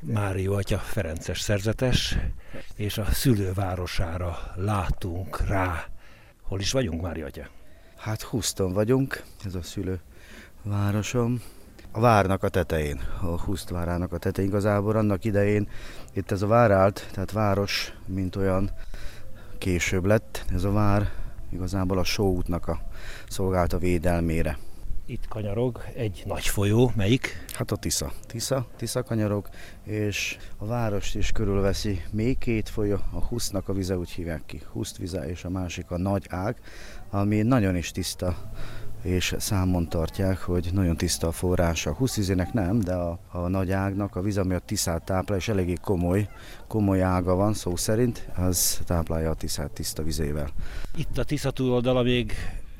Mário atya ferences szerzetes, és a szülővárosára látunk rá. Hol is vagyunk, Mário atya? Hát Huszton vagyunk, ez a szülővárosom. A várnak a tetején, a Huszt várának a tetején igazából annak idején itt ez a vár állt, tehát város, mint olyan később lett. Ez a vár igazából a Só útnak a szolgálta védelmére. Itt kanyarog egy nagy folyó, melyik? Hát a Tisza kanyarog, és a várost is körülveszi még két folyó, a Husztnak a vize úgy hívják ki, Huszt vize, és a másik a Nagy Ág, ami nagyon is tiszta, és számon tartják, hogy nagyon tiszta a forrása. A Huszt vizének nem, de a Nagy Ágnak a víz, ami a Tiszát táplál, és eléggé komoly ága van szó szerint, az táplálja a Tiszát tiszta vizével. Itt a Tisza túloldala még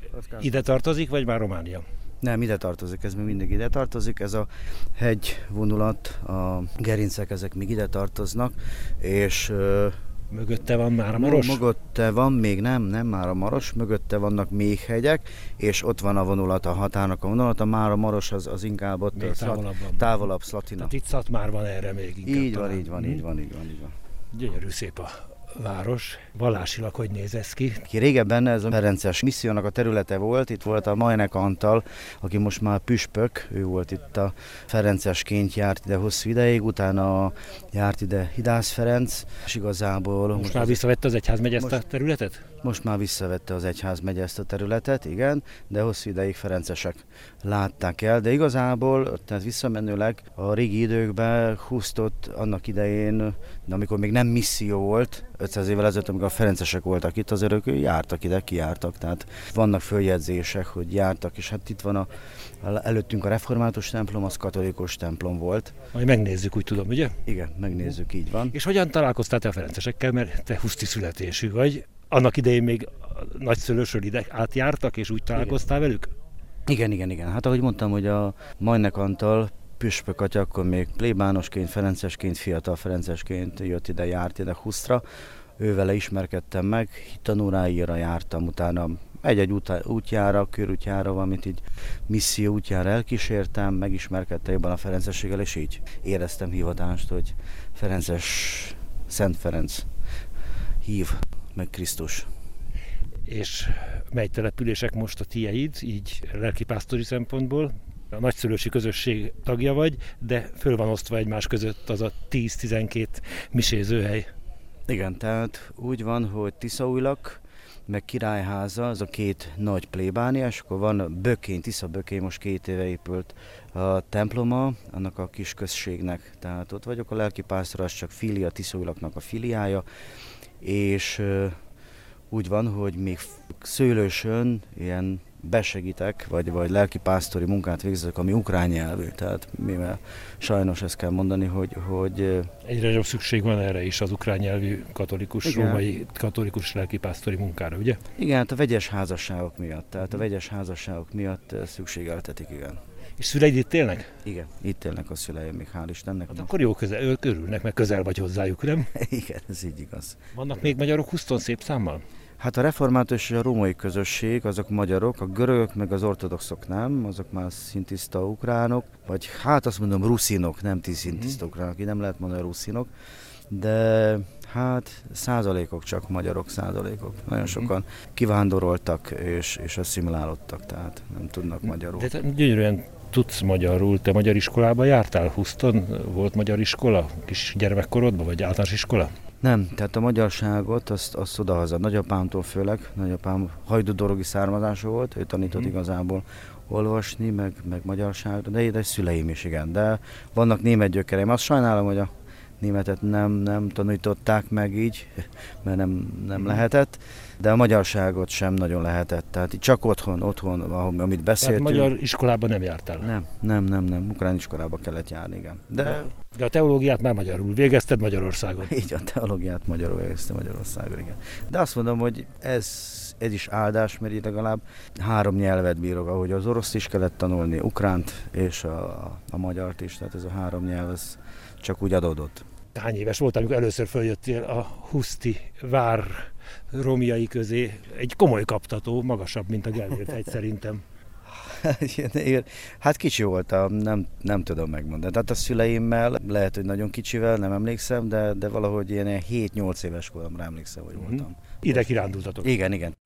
ide tartozik, vagy már Románia? Nem, ide tartozik, ez még mindig ide tartozik, ez a hegyvonulat, a gerincek, ezek még ide tartoznak, és mögötte van már a Maros? Mögötte van, még nem már a Maros, mögötte vannak még hegyek, és ott van a vonulat, a határnak a vonulata, már a Maros az inkább ott távolabb Szlatina. Tehát itt Szatmár van erre még inkább. Így van. Gyönyörű szép a város. Vallásilag hogy néz ez ki? Régebben ez a ferences missziónak a területe volt, itt volt a Majnek Antal, aki most már püspök, ő volt itt a ferencesként, járt ide hosszú ideig, utána járt ide Hidász Ferenc, és igazából... Most már visszavette az egyházmegye ezt a területet? Most már visszavette az egyházmegye ezt a területet, igen, de hosszú ideig ferencesek látták el, de igazából, tehát visszamenőleg a régi időkben Husztot annak idején, de amikor még nem misszió volt, 500 évvel ezelőtt, amikor a ferencesek voltak itt, az örökök jártak ide, kijártak, tehát vannak följegyzések, hogy jártak, és hát itt van előttünk a református templom, az katolikus templom volt. Majd megnézzük, úgy tudom, ugye? Igen, megnézzük, így van. És hogyan találkoztál te a ferencesekkel, mert te huszti születésű vagy? Annak idején még nagyszülősről ide átjártak, és úgy találkoztál velük? Igen. Hát ahogy mondtam, hogy a Majnek Antal püspök atya akkor még plébánosként, ferencesként, fiatal ferencesként jött ide, járt ide Husztra. Ővele ismerkedtem meg, tanóráira jártam, utána egy-egy útjára, körútjára, valamit így misszió útjára elkísértem, megismerkedtem jobban a ferencességgel, és így éreztem hivatást, hogy ferences, Szent Ferenc hív meg Krisztus. És mely települések most a tieid, így lelkipásztori szempontból? A nagyszülősi közösség tagja vagy, de föl van osztva egymás között az a 10-12 misézőhely. Igen, tehát úgy van, hogy Tiszaújlak, meg Királyháza, az a két nagy plébánia, és akkor van Bökény, Tisza-Bökény, most 2 éve épült a temploma, annak a kis községnek. Tehát ott vagyok a lelkipásztor, az csak filia, Tiszaújlaknak a filiája, és úgy van, hogy még Szőlősön ilyen besegítek, vagy lelkipásztori munkát végzek, ami ukrán nyelvű. Tehát mivel sajnos ezt kell mondani, hogy egyre nagyobb szükség van erre is, az ukrán nyelvű katolikus, római katolikus lelkipásztori munkára, ugye? Igen, hát a vegyes házasságok miatt. Tehát a vegyes házasságok miatt szükségeltetik, igen. És szüleid itt élnek? Igen, itt élnek a szüleim, még hál' Istennek. Hát akkor jó körülnek, meg közel vagy hozzájuk, nem? Igen, ez így igaz. Vannak még magyarok Huszton szép számmal? Hát a református és a római közösség, azok magyarok, a görögök meg az ortodoxok nem, azok már szintiszta ukránok, vagy hát azt mondom ruszinok, nem szintiszta ukránok, így nem lehet mondani ruszinok, de hát százalékok csak magyarok, százalékok. Nagyon sokan kivándoroltak és asszimilálódtak, tehát nem tudnak magyarul. De te gyönyörűen tudsz magyarul, te magyar iskolába jártál Huszton? Volt magyar iskola kis gyermekkorodban, vagy általános iskola? Nem, tehát a magyarságot azt odahaza. Nagyapámtól főleg, nagyapám hajdudorogi származású volt, ő tanított igazából olvasni, meg magyarságra, de édes szüleim is, igen. De vannak német gyökereim. Azt sajnálom, hogy a németet nem tanították meg így, mert nem lehetett, de a magyarságot sem nagyon lehetett. Tehát csak otthon, amit beszéltünk. Tehát magyar iskolában nem jártál? Nem. Ukrán iskolába kellett járni, igen. De a teológiát már magyarul végezted Magyarországon? Így, a teológiát magyarul végeztem Magyarországon, igen. De azt mondom, hogy ez is áldás, mert itt legalább 3 nyelvet bírok, ahogy az oroszt is kellett tanulni, ukránt és a magyart is, tehát ez a 3 nyelv, ez csak úgy adódott. Hány éves voltál, amikor először följöttél a huszti vár romjai közé? Egy komoly kaptató, magasabb, mint a Gellért hegy szerintem. Hát kicsi voltam, nem tudom megmondani. Tehát a szüleimmel, lehet, hogy nagyon kicsivel, nem emlékszem, de valahogy ilyen 7-8 éves koromra emlékszem, hogy voltam. Ide kirándultatok. Igen.